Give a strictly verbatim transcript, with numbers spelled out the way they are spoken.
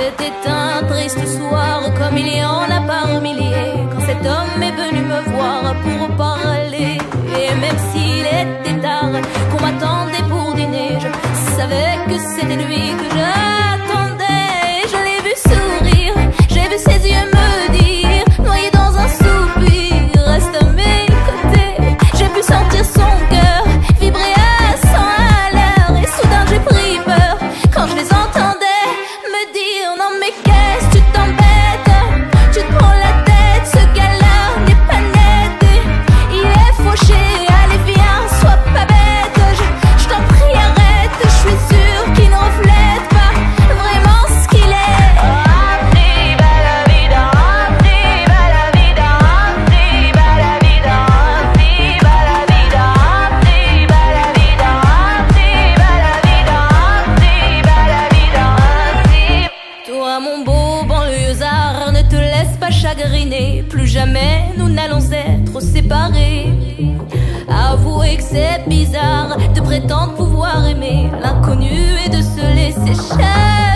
C'était un triste soir, comme il y en a par milliers, quand cet homme est venu me voir pour parler. Et même s'il était tard, qu'on m'attendait pour dîner, je savais que c'était lui que j'attendais. Je l'ai vu sourire, j'ai vu ses yeux me dire, noyé dans un soupir, reste à mes côtés. J'ai pu sentir son cœur vibrer à cent à l'heure, et soudain j'ai pris peur quand je les entendais me dire: non mais qu'est-ce que tu t'embêtes, tu te prends la tête, ce gars-là n'est pas net, il est fauché, allez viens, sois pas bête, je, je t'en prie arrête, je suis sûre qu'il ne reflète pas vraiment ce qu'il est. Arriba la vida, arriba la vida, arriba la vida, arriba la vida, arriba la vida, arriba la vida, arriba la vida, arriba. Toi mon beau banlieusard, ne te laisse pas chagriner, plus jamais nous n'allons être séparés. Avouez que c'est bizarre de prétendre pouvoir aimer l'inconnu et de se laisser cher.